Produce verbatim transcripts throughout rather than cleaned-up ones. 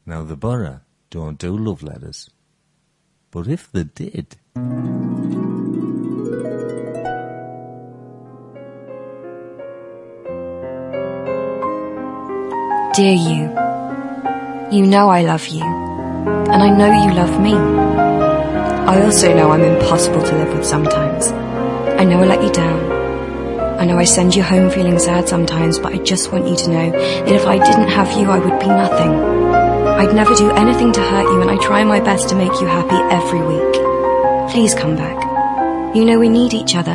Now, the Borough don't do love letters. But if they did... Dear you, you know I love you, and I know you love me. I also know I'm impossible to live with sometimes. I know I let you down. I know I send you home feeling sad sometimes, but I just want you to know that if I didn't have you, I would be nothing. I'd never do anything to hurt you, and I try my best to make you happy every week. Please come back. You know we need each other.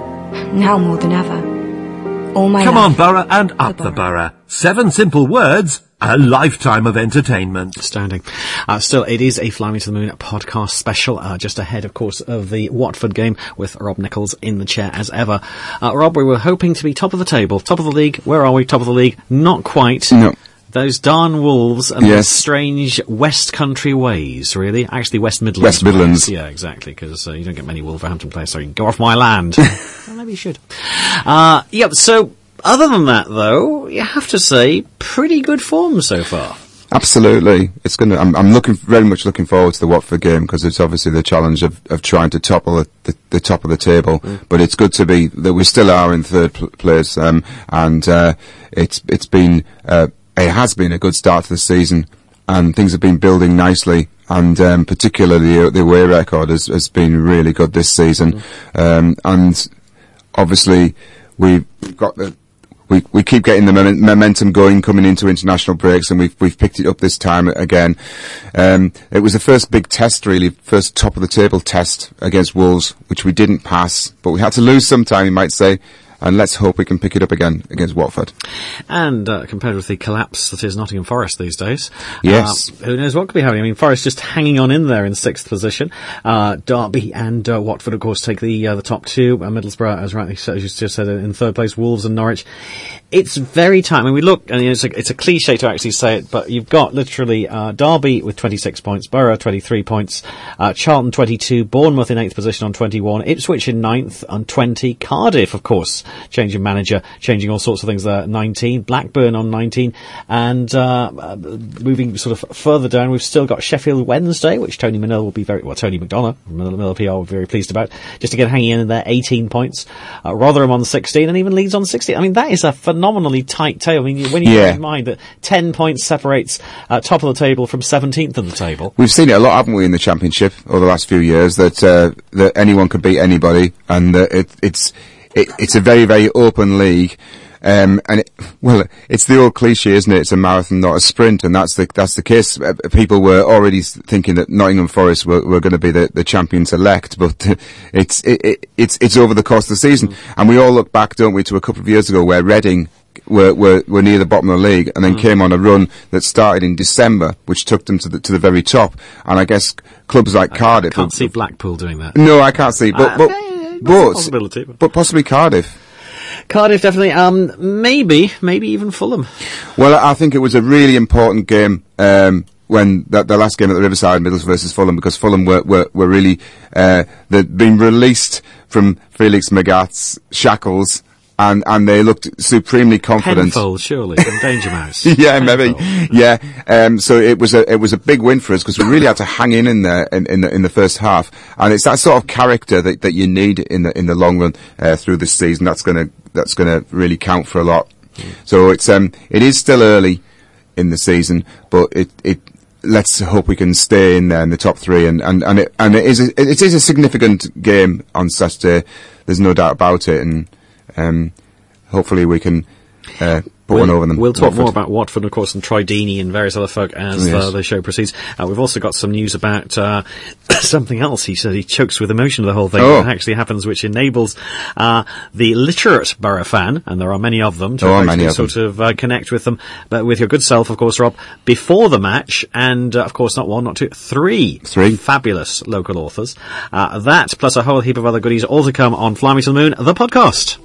Now more than ever. All my Come love, on, Borough, and up the the Borough. Borough. Seven simple words, a lifetime of entertainment. Outstanding. Uh, still, it is a Fly Me to the Moon podcast special, uh, just ahead, of course, of the Watford game with Rob Nichols in the chair as ever. Uh, Rob, we were hoping to be top of the table, top of the league. Where are we? Top of the league? Not quite. No. Those darn Wolves and Yes. those strange West Country ways, really. Actually, West Midlands. West Midlands. ways. Yeah, exactly, because uh, you don't get many Wolverhampton players, so you can go off my land. Well, maybe you should. Uh, yeah, so, other than that, though, you have to say, pretty good form so far. Absolutely. It's going to, I'm, I'm looking, very much looking forward to the Watford game because it's obviously the challenge of, of trying to topple the, the, the top of the table. Mm. But it's good to be, that we still are in third pl- place, um, and, uh, it's, it's been, uh, it has been a good start to the season, and things have been building nicely, and um, particularly uh, the away record has, has been really good this season. Mm. Um, and obviously, we've got the we we keep getting the mom- momentum going coming into international breaks, and we've we've picked it up this time again. Um, it was the first big test, really, first top of the table test against Wolves, which we didn't pass, but we had to lose sometime, you might say. And let's hope we can pick it up again against Watford. And uh, compared with the collapse that is Nottingham Forest these days, yes, uh, who knows what could be happening? I mean, Forest just hanging on in there in sixth position. Uh, Derby and uh, Watford, of course, take the uh, the top two. Uh, Middlesbrough, as rightly as you just said, in third place. Wolves and Norwich. It's very tight. I mean, we look, and it's a, it's a cliche to actually say it, but you've got literally uh, Derby with twenty-six points, Borough twenty-three points, uh, Charlton twenty-two, Bournemouth in eighth position on twenty-one, Ipswich in ninth on twenty, Cardiff, of course, changing manager, changing all sorts of things there, nineteen, Blackburn on nineteen, and uh, uh, moving sort of further down, we've still got Sheffield Wednesday, which Tony Manila will be very, well, Tony McDonough, Manila P R will be very pleased about, just to get hanging in there, eighteen points, uh, Rotherham on sixteen, and even Leeds on sixteen. I mean, that is a phenomenally tight tail. I mean, when you yeah. bear in mind that ten points separates uh, top of the table from seventeenth of the table. We've seen it a lot, haven't we, in the Championship over the last few years, that uh, that anyone could beat anybody, and uh, it, it's it, it's a very, very open league. Um, and it, well, it's the old cliche, isn't it? It's a marathon, not a sprint, and that's the that's the case. Uh, people were already thinking that Nottingham Forest were, were going to be the, the champions elect, but uh, it's it, it, it's it's over the course of the season, mm. and we all look back, don't we, to a couple of years ago where Reading were were, were near the bottom of the league, and then mm. came on a run that started in December, which took them to the to the very top. And I guess clubs like I Cardiff can't see Blackpool doing that. No, I can't see, but uh, but okay, but, possibility, but but possibly Cardiff. Cardiff, definitely. Um, maybe, maybe even Fulham. Well, I think it was a really important game um, when the, the last game at the Riverside, Middlesbrough versus Fulham, because Fulham were were, were really uh, they'd been released from Felix Magath's shackles. And, and they looked supremely confident. Penfold, surely, from Danger Mouse. yeah, Penfold. maybe. Yeah. Um, so it was a, it was a big win for us because we really had to hang in in there in, in the, in the first half. And it's that sort of character that, that you need in the, in the long run, uh, through this season. That's gonna, that's gonna really count for a lot. Mm. So it's, um, it is still early in the season, but it, it, let's hope we can stay in there in the top three. And, and, and it, and it is, a, it is a significant game on Saturday. There's no doubt about it. And, Um, hopefully we can uh, put we'll, one over them. We'll talk Watford. more about Watford, of course, and Troy Deeney and various other folk as yes. uh, the show proceeds. Uh, we've also got some news about uh, something else. He said he chokes with emotion at the whole thing. Oh. That actually happens, which enables uh, the literate Borough fan, and there are many of them, to oh, actually of sort them. of uh, connect with them, but with your good self, of course, Rob, before the match, and uh, of course not one, not two, three, three fabulous local authors. Uh, that, plus a whole heap of other goodies, all to come on Fly Me to the Moon, the podcast.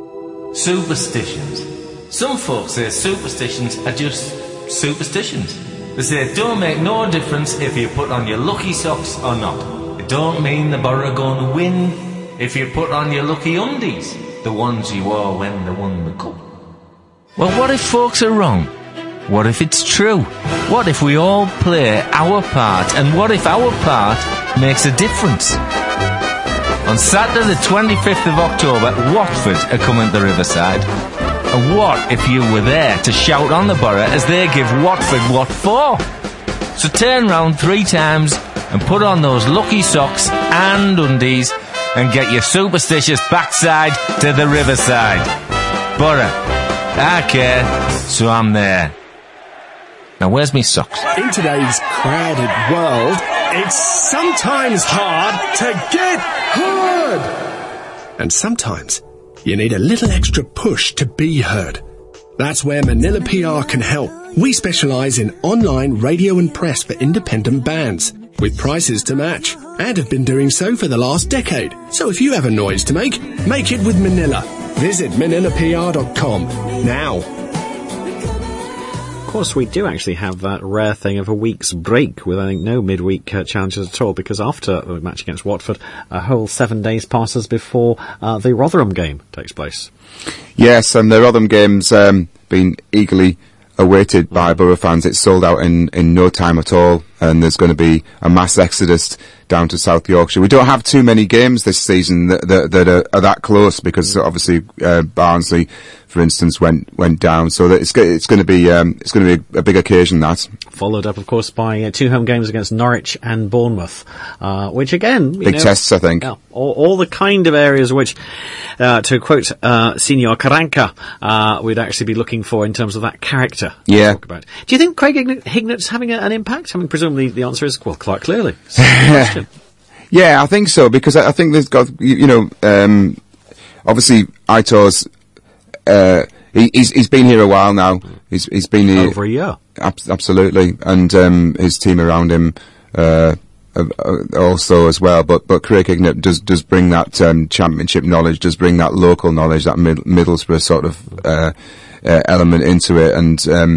Superstitions. Some folks say superstitions are just superstitions. They say it don't make no difference if you put on your lucky socks or not. It don't mean the Borough gonna win if you put on your lucky undies, the ones you wore when they won the cup. Well, what if folks are wrong? What if it's true? What if we all play our part? And what if our part makes a difference? On Saturday the twenty-fifth of October, Watford are coming to Riverside. And what if you were there to shout on the Borough as they give Watford what for? So turn round three times and put on those lucky socks and undies and get your superstitious backside to the Riverside. Borough, I care, so I'm there. Now where's me socks? In today's crowded world, it's sometimes hard to get heard. And sometimes you need a little extra push to be heard. That's where Manila P R can help. We specialise in online radio and press for independent bands, with prices to match, and have been doing so for the last decade. So if you have a noise to make, make it with Manila. Visit manila p r dot com now. Of course, we do actually have that rare thing of a week's break with, I think, no midweek uh, challenges at all, because after the match against Watford, a whole seven days passes before uh, the Rotherham game takes place. Yes, and the Rotherham game's um, been eagerly awaited by Borough fans. It's sold out in, in no time at all, and there's going to be a mass exodus down to South Yorkshire. We don't have too many games this season that, that, that are, are that close, because obviously uh, Barnsley, for instance, went went down. So that it's it's going to be um, it's going to be a, a big occasion. That followed up, of course, by uh, two home games against Norwich and Bournemouth, uh, which again, you big know, tests, I think. Yeah, all, all the kind of areas which, uh, to quote uh, Senior Karanka, uh, we'd actually be looking for in terms of that character. Yeah. Talk about. Do you think Craig Hignett's having a, an impact? I mean, presumably the answer is well, quite clearly. Yeah, I think so, because I, I think there's got you, you know um, obviously Aitor's. Uh, he, he's he's been here a while now. He's he's been here over a year. Ab- absolutely, and um, his team around him uh, uh, also as well. But but Craig Hignett does does bring that um, championship knowledge, does bring that local knowledge, that mid- Middlesbrough sort of uh, uh, element into it, and. Um,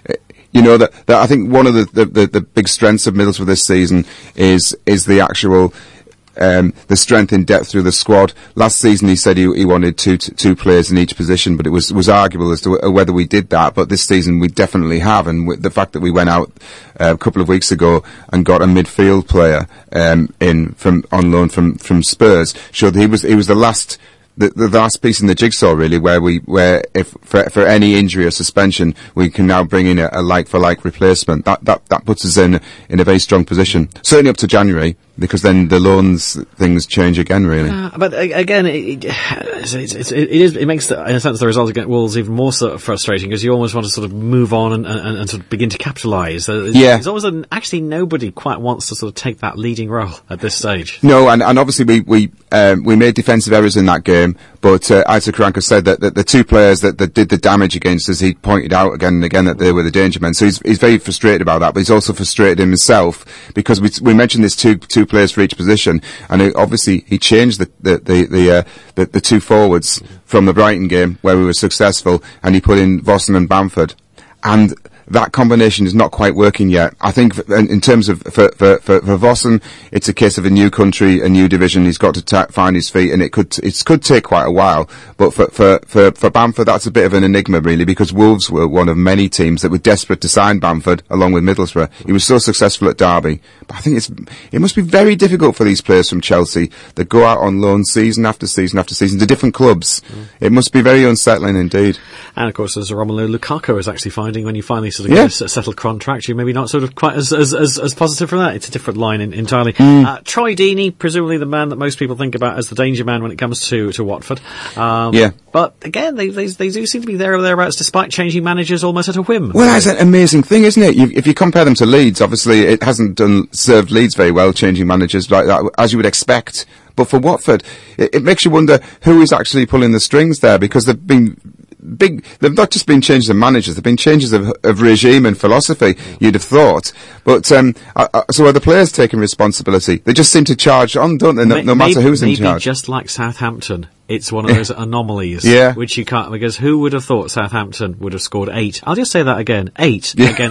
You know, that, that I think one of the, the, the, the big strengths of Middlesbrough this season is is the actual um, the strength in depth through the squad. Last season he said he, he wanted two t- two players in each position, but it was was arguable as to w- whether we did that. But this season we definitely have, and w- the fact that we went out uh, a couple of weeks ago and got a midfield player um, in from on loan from from Spurs showed that he was he was the last. The, the last piece in the jigsaw, really, where we, where if for, for any injury or suspension, we can now bring in a, a like-for-like replacement. That that that puts us in in a very strong position, certainly up to January, because then the loans things change again, really. Uh, but uh, again, it, it, it's, it's, it is it makes the, in a sense the result against Wolves even more sort of frustrating, because you almost want to sort of move on and, and, and sort of begin to capitalise. Uh, yeah, it's always an, actually nobody quite wants to sort of take that leading role at this stage. No, and, and obviously we we um, we made defensive errors in that game. But uh, Aitor Karanka said that, that the two players that, that did the damage against us, he pointed out again and again that they were the danger men. So he's he's very frustrated about that, but he's also frustrated himself because we we mentioned there's two two players for each position, and it, obviously he changed the the the the, uh, the the two forwards from the Brighton game where we were successful, and he put in Vossen and Bamford, and that combination is not quite working yet. I think in, in terms of, for, for, for, for Vossen, it's a case of a new country, a new division. He's got to ta- find his feet, and it could, it could take quite a while. But for, for, for, for Bamford, that's a bit of an enigma, really, because Wolves were one of many teams that were desperate to sign Bamford, along with Middlesbrough. He was so successful at Derby. But I think it's, it must be very difficult for these players from Chelsea that go out on loan season after season after season to different clubs. Mm. It must be very unsettling indeed. And of course, as Romelu Lukaku is actually finding when you finally sort of yeah. get a settled contract, you're maybe not sort of quite as as, as, as positive from that. It's a different line in, entirely. Mm. Uh, Troy Deeney, presumably the man that most people think about as the danger man when it comes to, to Watford. Um, yeah. But again, they, they they do seem to be there or thereabouts despite changing managers almost at a whim. Well, that's an amazing thing, isn't it? You, if you compare them to Leeds, obviously it hasn't done served Leeds very well, changing managers like that, as you would expect. But for Watford, it, it makes you wonder who is actually pulling the strings there, because they've been big, they've not just been changes of managers, they've been changes of, of regime and philosophy, you'd have thought. But, um, uh, uh, so are the players taking responsibility? They just seem to charge on, don't they? No, Ma- no matter maybe, who's in maybe charge. Just like Southampton. It's one of those anomalies, yeah. which you can't, because who would have thought Southampton would have scored eight? I'll just say that again, eight yeah. against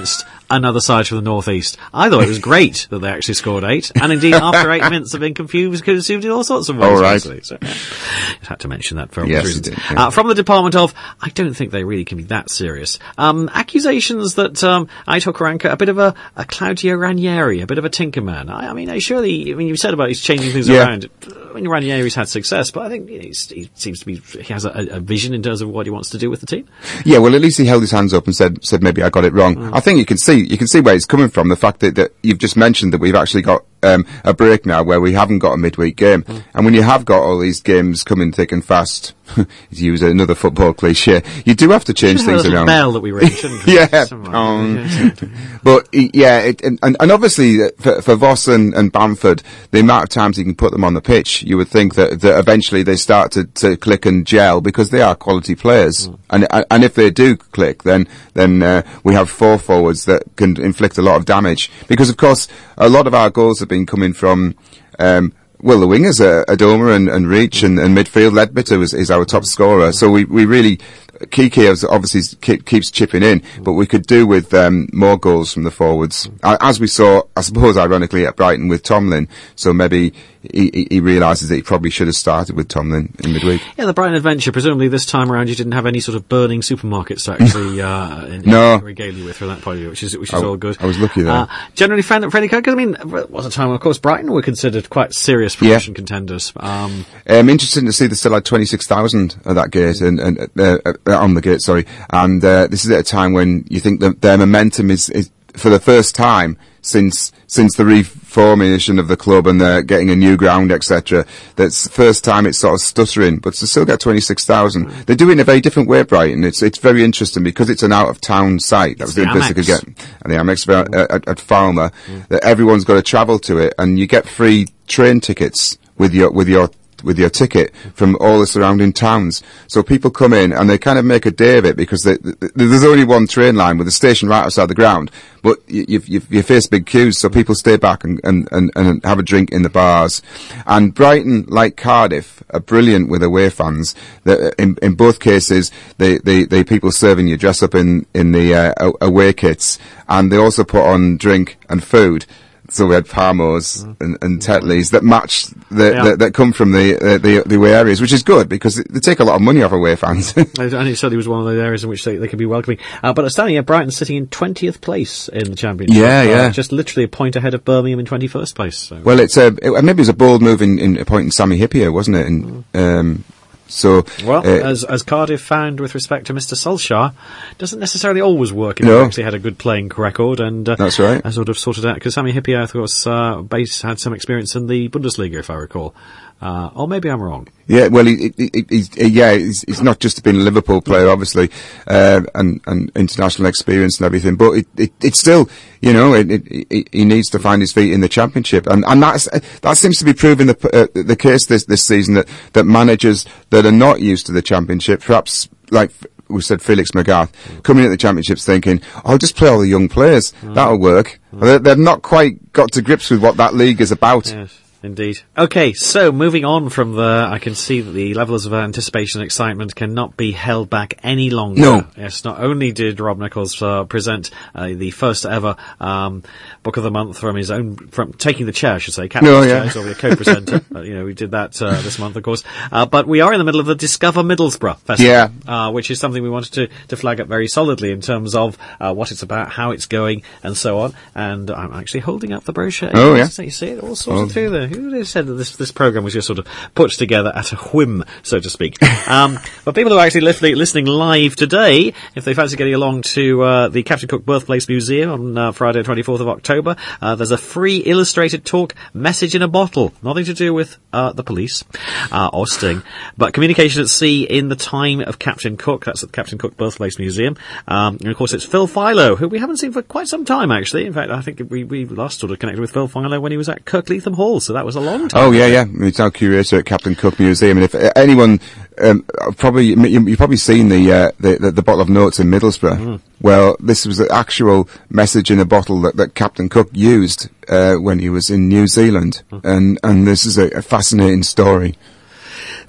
another side from the northeast. I thought it was great that they actually scored eight, and indeed after eight minutes of being confused, consumed in all sorts of ways. All right. Actually. So, yeah, I had to mention that for obvious Yes, reasons. you did, yeah. Uh, from the department of, I don't think they really can be that serious. Um, accusations that um, Aitor Karanka, a bit of a, a Claudio Ranieri, a bit of a tinkerman. I, I mean, I surely, I mean, you said about he's changing things Yeah. around. I mean, Ranieri's had success, but I think you know, he's, he seems to be, he has a, a vision in terms of what he wants to do with the team. Yeah, well, at least he held his hands up and said, said maybe I got it wrong. Mm. I think you can see, you can see where he's coming from. The fact that, that you've just mentioned that we've actually got um, a break now where we haven't got a midweek game. Mm. And when you have got all these games coming thick and fast, to use another football cliche, you do have to change things a little around. bell that we ring, shouldn't we? Yeah. Somewhere. Um, but yeah, it, and, and obviously uh, for, for Voss and, and Bamford, the amount of times you can put them on the pitch, you would think that, that eventually they start to, to click and gel because they are quality players. Mm. And and if they do click, then then uh, we have four forwards that can inflict a lot of damage. Because of course, a lot of our goals have been coming from. Um, Well, the wingers are Adoma and, and Reach, and, and midfield Ledbetter is, is our top scorer. So we, we really, Kiki obviously keep, keeps chipping in, but we could do with um, more goals from the forwards. As we saw, I suppose, ironically, at Brighton with Tomlin. So maybe he, he, he realises that he probably should have started with Tomlin in midweek. Yeah, the Brighton adventure, presumably this time around you didn't have any sort of burning supermarkets to actually uh, in, no. in regale you with from that point of view, which is which is I, all good. I was lucky there. Uh, generally, friendly, friendly I mean, there was a time when, of course, Brighton were considered quite serious promotion yeah. contenders. Um, um, interesting to see they still had twenty-six thousand at that gate, and, and uh, uh, on the gate, sorry. And uh, this is at a time when you think that their momentum is, is for the first time since since the reformation of the club and uh, getting a new ground, et cetera. That's the first time it's sort of stuttering, but to still get twenty-six thousand. They do it in a very different way, Brighton. It's it's very interesting because it's an out-of-town site. That was the best they could get. And the Amex uh, at, at Falmer, mm. that everyone's got to travel to it, and you get free train tickets with your with your with your ticket from all the surrounding towns. So people come in and they kind of make a day of it because they, they, there's only one train line with a station right outside the ground, but you, you, you face big queues, so people stay back and, and, and, and have a drink in the bars. And Brighton, like Cardiff, are brilliant with away fans. The, in, in both cases, they, they, they people serving you dress up in, in the uh, away kits, and they also put on drink and food. So we had Parmos mm. and, and Tetleys that match the, yeah. the that come from the, uh, the the away areas, which is good because they take a lot of money off away fans. And it certainly was one of those areas in which they, they could be welcoming. Uh, but standing at Brighton, sitting in twentieth place in the Championship. Yeah, uh, yeah. Just literally a point ahead of Birmingham in twenty-first place. So. Well, it's a it, maybe it was a bold move in, in appointing Sammy Hippier, wasn't it? And, mm. um, So, well, uh, as as Cardiff found with respect to Mister Solskjaer, doesn't necessarily always work if no. he actually had a good playing record, and uh, that's right. I sort of sorted out because Sami Hyypiä, of course, uh, base had some experience in the Bundesliga, if I recall. Uh, or maybe I'm wrong. Yeah, well, he, he, he, he's, yeah, he's, he's not just been a Liverpool player, obviously, uh, and, and international experience and everything, but it, it, it's still, you know, it, it, he needs to find his feet in the Championship, and, and that's, that seems to be proving the, uh, the case this, this season, that, that managers that are not used to the Championship, perhaps like we said, Felix Magath, mm. coming at the Championships thinking, I'll just play all the young players, mm. that'll work. Mm. They, they've not quite got to grips with what that league is about. Yes. Indeed. Okay, so moving on from the, I can see that the levels of anticipation and excitement cannot be held back any longer. No. Yes, not only did Rob Nichols uh, present uh, the first ever um, Book of the Month from his own, from taking the chair, I should say, captain's no, yeah. chair, so we're a co-presenter. uh, you know, we did that uh, this month, of course. Uh, but we are in the middle of the Discover Middlesbrough Festival, yeah. uh, which is something we wanted to, to flag up very solidly in terms of uh, what it's about, how it's going, and so on. And I'm actually holding up the brochure. Oh, yeah. You see it all sorted oh. through there. Who would have said that this This program was just sort of put together at a whim, so to speak. Um, but people who are actually li- listening live today, if they fancy getting along to uh, the Captain Cook Birthplace Museum on uh, Friday, twenty-fourth of October, uh, there's a free illustrated talk, Message in a Bottle. Nothing to do with uh, the police uh, or Sting, but communication at sea in the time of Captain Cook. That's at the Captain Cook Birthplace Museum. Um, and of course, it's Phil Philo, who we haven't seen for quite some time, actually. In fact, I think we, we last sort of connected with Phil Philo when he was at Kirkleatham Hall, so that was a long time. Oh, yeah. Yeah, yeah, he's now curator at Captain Cook Museum, and if uh, anyone, um, probably you, you've probably seen the, uh, the, the the bottle of notes in Middlesbrough. Mm. Well, this was the actual message in a bottle that, that Captain Cook used uh, when he was in New Zealand, mm. and and this is a, a fascinating story.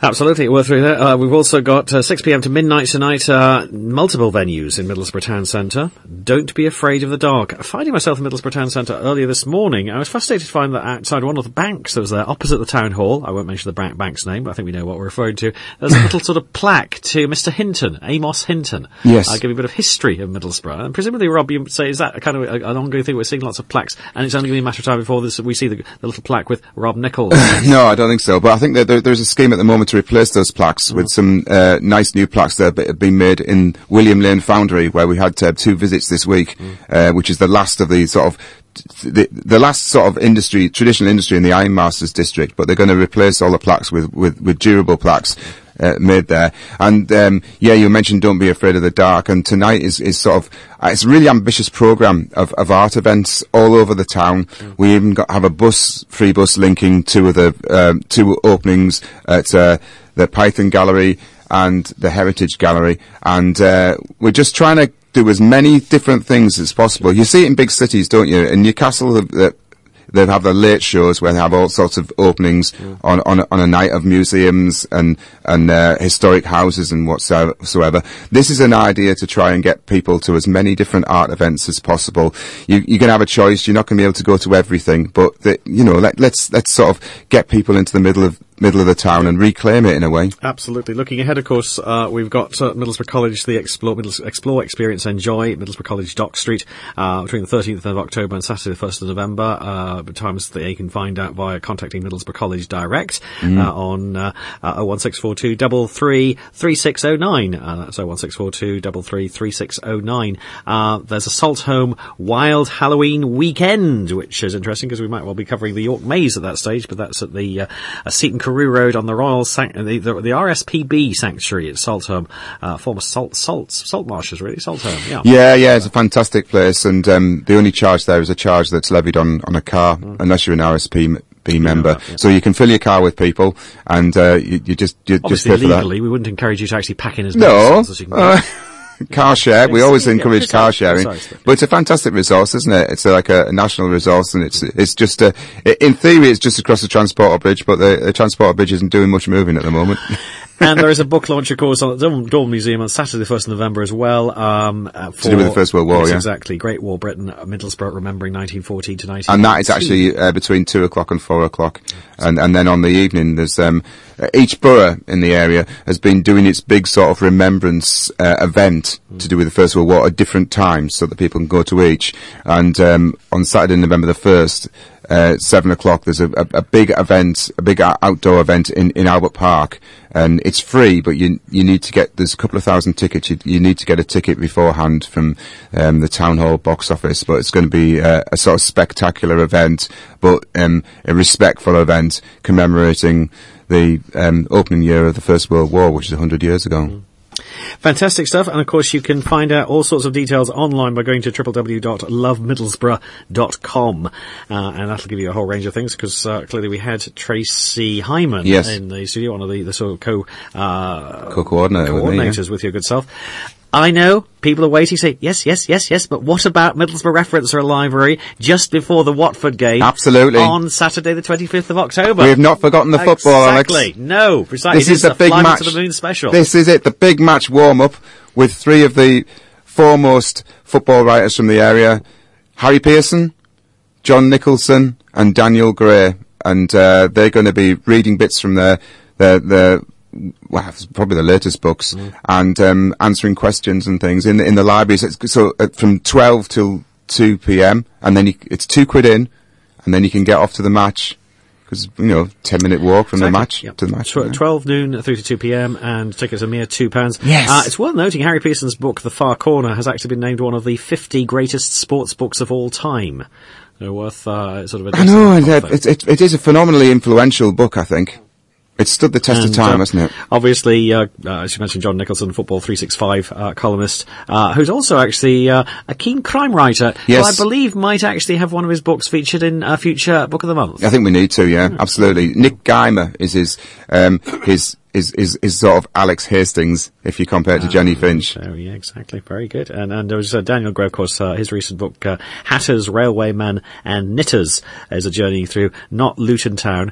Absolutely, we're through there. Uh, we've also got uh, six p.m. to midnight tonight, uh, multiple venues in Middlesbrough Town Centre. Don't be afraid of the dark. Finding myself in Middlesbrough Town Centre earlier this morning, I was fascinated to find that outside one of the banks that was there, opposite the Town Hall, I won't mention the bank, bank's name, but I think we know what we're referring to, there's a little sort of plaque to Mister Hinton, Amos Hinton. Yes. Uh, giving a bit of history of Middlesbrough. And presumably, Rob, you say, is that a kind of a, an ongoing thing? We're seeing lots of plaques, and it's only going to be a matter of time before this, we see the, the little plaque with Rob Nichols. No, I don't think so. But I think that there, there's a scheme at the moment to replace those plaques with some uh, nice new plaques that have been made in William Lane Foundry, where we had uh, two visits this week, mm. uh, which is the last of the sort of the, the last sort of industry, traditional industry in the Ironmasters district. But they're going to replace all the plaques with with, with durable plaques. Uh, made there. And um, yeah, you mentioned Don't Be Afraid of the Dark, and tonight is, is sort of uh, it's a really ambitious programme of, of art events all over the town. Mm. We even got have a bus, free bus linking two of the um, two openings at uh, the Python Gallery and the Heritage Gallery, and uh, we're just trying to do as many different things as possible. You see it in big cities, don't you? In Newcastle, the, they have the late shows where they have all sorts of openings mm. on, on, on a night of museums and, and, uh, historic houses and whatsoever. This is an idea to try and get people to as many different art events as possible. You, you can have a choice. You're not going to be able to go to everything, but the, you know, let, let's, let's sort of get people into the middle of, middle of the town and reclaim it in a way. Absolutely. Looking ahead, of course, uh, we've got uh, Middlesbrough College, the Explore, Middles- Explore Experience Enjoy, Middlesbrough College Dock Street, uh, between the thirteenth of October and Saturday the first of November. Uh, times that you can find out via contacting Middlesbrough College direct, mm. uh, on, uh, uh, oh one six four two three three three six oh nine. Uh, that's oh one six four two three three three six oh nine. Uh, there's a Salt Home Wild Halloween Weekend, which is interesting because we might well be covering the York Maze at that stage, but that's at the, uh, Seaton Carew Road on the Royal Sanct- the, the, the R S P B Sanctuary at Saltham, uh, former salt, salt, salt marshes, really, Saltham, yeah. Yeah, yeah, it's a fantastic place, and, um, the only charge there is a charge that's levied on, on a car, mm. unless you're an R S P B member. That, yeah. So you can fill your car with people, and, uh, you, you just, you Obviously just pay for that. Legally, we wouldn't encourage you to actually pack in as many no. salts as you can uh, car share. We always encourage car sharing, but it's a fantastic resource, isn't it? It's like a, a national resource, and it's it's just a. In theory, it's just across the Transporter Bridge, but the, the Transporter Bridge isn't doing much moving at the moment. And there is a book launch, of course, on the Dawn Museum on Saturday, the first of November as well. Um, uh, for, to do with the First World War, yes, yeah. exactly. Great War Britain, Middlesbrough, remembering nineteen fourteen to nineteen. And that is actually uh, between two o'clock and four o'clock. And, and then on the evening, there's um, each borough in the area has been doing its big sort of remembrance uh, event mm. to do with the First World War at different times, so that people can go to each. And um, on Saturday, November the first. Uh, seven o'clock, there's a, a, a big event, a big outdoor event in, in Albert Park, and it's free, but you you need to get, there's a couple of thousand tickets, you, you need to get a ticket beforehand from um, the Town Hall box office, but it's going to be uh, a sort of spectacular event, but um, a respectful event commemorating the um, opening year of the First World War, which is one hundred years ago. Mm. Fantastic stuff, and of course you can find out all sorts of details online by going to w w w dot love middlesbrough dot com, uh, and that'll give you a whole range of things, because uh, clearly we had Tracy Hyman yes. in the studio, one of the, the sort of co, uh, co-coordinator coordinators with, me, yeah. with your good self. I know, people are waiting to say, yes, yes, yes, yes, but what about Middlesbrough Reference Library just before the Watford game? Absolutely. On Saturday the twenty-fifth of October. We have not forgotten the football, exactly. Alex. No, precisely. This it is, is a big Fly match. To the Moon special. This is it, the big match warm-up with three of the foremost football writers from the area. Harry Pearson, John Nicholson and Daniel Gray. And uh, they're going to be reading bits from their, their, their well, it's probably the latest books, mm. and um, answering questions and things in the, in the library. So, it's, so uh, from twelve till two p.m. and then you, it's two quid in, and then you can get off to the match. Because, you know, ten minute walk from exactly. the match yep. to the match. Tw- yeah. twelve noon through to two p.m. and tickets are mere two pounds. Yes. Uh, it's worth noting Harry Pearson's book, The Far Corner, has actually been named one of the fifty greatest sports books of all time. So worth uh, sort of a... I know, and, uh, it, it, it is a phenomenally influential book, I think. It's stood the test and, of time, uh, hasn't it? Obviously, uh, uh, as you mentioned, John Nicholson, Football three sixty-five uh, columnist, uh, who's also actually uh, a keen crime writer, yes. who I believe might actually have one of his books featured in a future Book of the Month. I think we need to, yeah, mm. absolutely. Nick Geimer is his, um, his, is, is, is sort of Alex Hastings, if you compare it to uh, Jenny Finch. So, yeah, exactly. Very good. And, and there was uh, Daniel Gray, of course, uh, his recent book, uh, Hatters, Railwaymen and Knitters, is a journey through not Luton Town,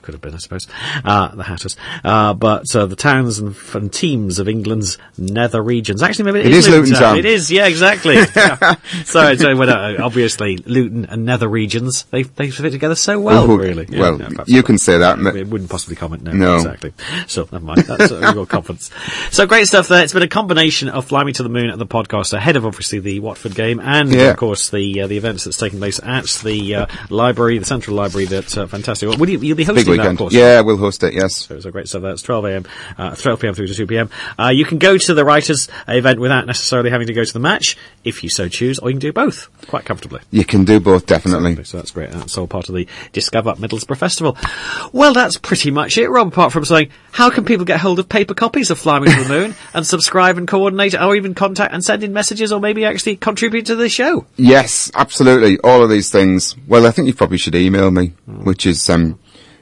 could have been, I suppose. Uh, the Hatters. Uh, but uh, the towns and, and teams of England's nether regions. Actually, maybe it, it is, is Luton Town. Town. It is, yeah, exactly. Yeah. So, so well, uh, obviously, Luton and nether regions, they they fit together so well, Oh, really. Yeah, well, yeah, you can say that. we wouldn't possibly comment, no. No. Exactly. So, never mind. That's uh, your confidence. So, great stuff there. It's been a combination of Fly Me to the Moon and the podcast ahead of, obviously, the Watford game and, Yeah. of course, the uh, the events that's taking place at the uh, library, the Central Library. That uh, fantastic. Well, will you, you'll be Big hosting that, of weekend. course. Yeah, we'll host it, yes. So it's a great stuff there. It's twelve a.m., uh, twelve p.m. through to two p.m. Uh, you can go to the Writers' event without necessarily having to go to the match, if you so choose, or you can do both quite comfortably. You can do both, definitely. So that's great. That's all part of the Discover Middlesbrough Festival. Well, that's pretty much it, Rob, apart from saying, how can people get hold of paper copies of Fly Me to the Moon and subscribe and coordinate, or even contact and send in messages, or maybe actually contribute to the show? Yes, absolutely. All of these things. Well, I think you probably should email me, Mm. which is um,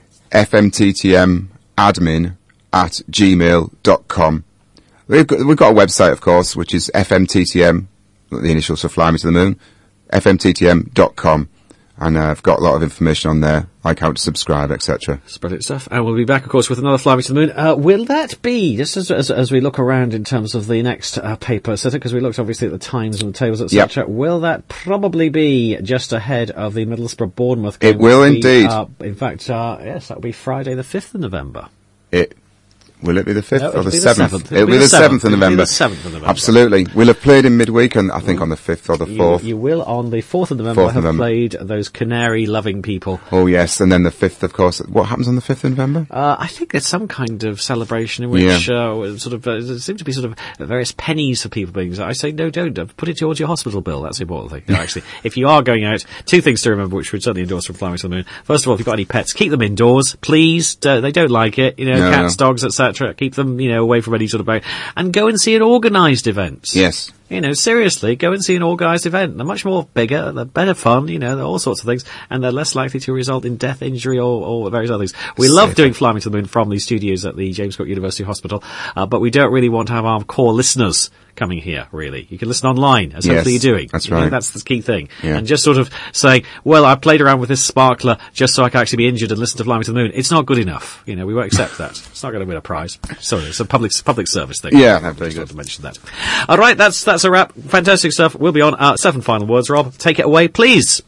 fmttmadmin at gmail dot com. We've got, we've got a website, of course, which is fmttm, the initials for Fly Me to the Moon, f m t t m dot com. And uh, I've got a lot of information on there, like how to subscribe, et cetera. Spread stuff. And we'll be back, of course, with another Fly Me to the Moon. Uh, will that be, just as, as as we look around in terms of the next uh, paper, because we looked obviously at the times and the tables, et cetera, Yep. will that probably be just ahead of the Middlesbrough-Bournemouth game? It will which will be, indeed. Uh, in fact, uh, yes, that'll be Friday the fifth of November. It Will it be the fifth No, or it'll the be the seventh? seventh. It'll be the seventh of It'll be November. the seventh of November. Absolutely. We'll have played in midweek, and I think on the fifth or the You, fourth. you will, on the fourth of November, fourth have November. played those canary-loving people. Oh yes, and then the fifth, of course. What happens on the fifth of November? Uh, I think there's some kind of celebration in which Yeah. uh, sort of uh, there seem to be sort of various pennies for people being. I say no, don't uh, put it towards your hospital bill. That's the important thing. No, actually, if you are going out, two things to remember, which we'd certainly endorse from Fly Me to the Moon. First of all, if you've got any pets, keep them indoors, please. Uh, they don't like it, you know, No, cats, no. dogs, et cetera. Keep them, you know, away from any sort of barrier, and go and see an organised event. Yes. You know, seriously, go and see an organised event. They're much more bigger, they're better fun, you know, they're all sorts of things, and they're less likely to result in death, injury, or, or various other things. We love doing Fly Me to the Moon from these studios at the James Cook University Hospital, uh, but we don't really want to have our core listeners coming here, really. You can listen online, as Yes, hopefully you're doing. that's You know, right. that's the key thing. Yeah. And just sort of saying, well, I played around with this sparkler just so I can actually be injured and listen to Fly Me to the Moon. It's not good enough. You know, we won't accept that. It's not going to win a prize. Sorry, it's a public public service thing. Yeah, I very just good. wanted to mention that. All right, that's that's a wrap. Fantastic stuff. We'll be on. Uh, seven final words, Rob. Take it away, please.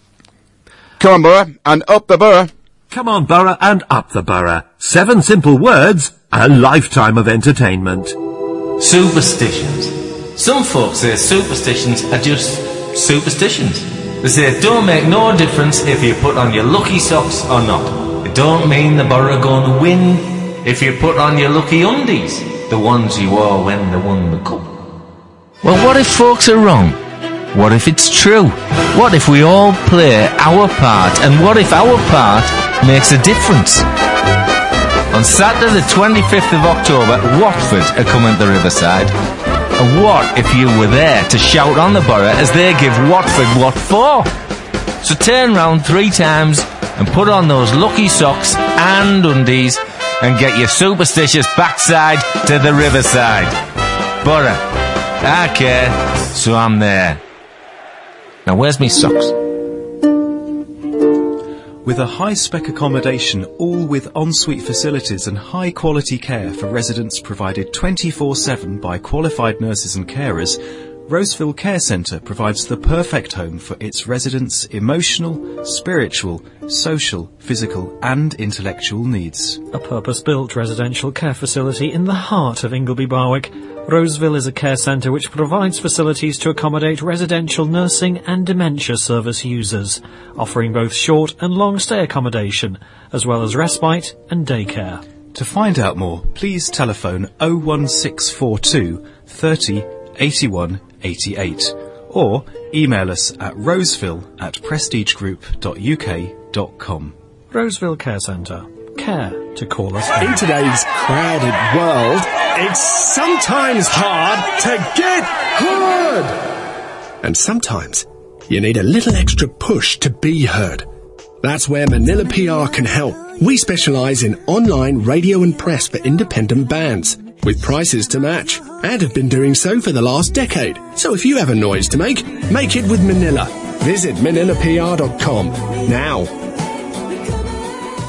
Come on, Borough, and up the Borough. Come on, Borough, and up the Borough. Seven simple words, a lifetime of entertainment. Superstitions. Some folks say superstitions are just superstitions. They say it don't make no difference if you put on your lucky socks or not. It don't mean the Borough going to win if you put on your lucky undies, the ones you wore when they won the cup. Well, what if folks are wrong? What if it's true? What if we all play our part? And what if our part makes a difference? On Saturday the twenty-fifth of October, Watford are coming to the Riverside. And what if you were there to shout on the Borough as they give Watford what for? So turn round three times and put on those lucky socks and undies and get your superstitious backside to the Riverside. Borough, I care, so I'm there. Now where's me socks? With a high-spec accommodation, all with ensuite facilities and high-quality care for residents provided twenty-four seven by qualified nurses and carers, Roseville Care Centre provides the perfect home for its residents' emotional, spiritual, social, physical and intellectual needs. A purpose-built residential care facility in the heart of Ingleby Barwick, Roseville is a care centre which provides facilities to accommodate residential nursing and dementia service users, offering both short and long stay accommodation, as well as respite and daycare. To find out more, please telephone oh one six four two thirty eighty-one eighty-eight or email us at roseville at prestigegroup dot u k dot com. Roseville Care Centre. Care to call us home. In today's crowded world, it's sometimes hard to get heard. And sometimes you need a little extra push to be heard. That's where Manila P R can help. We specialise in online radio and press for independent bands, with prices to match, and have been doing so for the last decade. So if you have a noise to make, make it with Manila. Visit manila p r dot com now.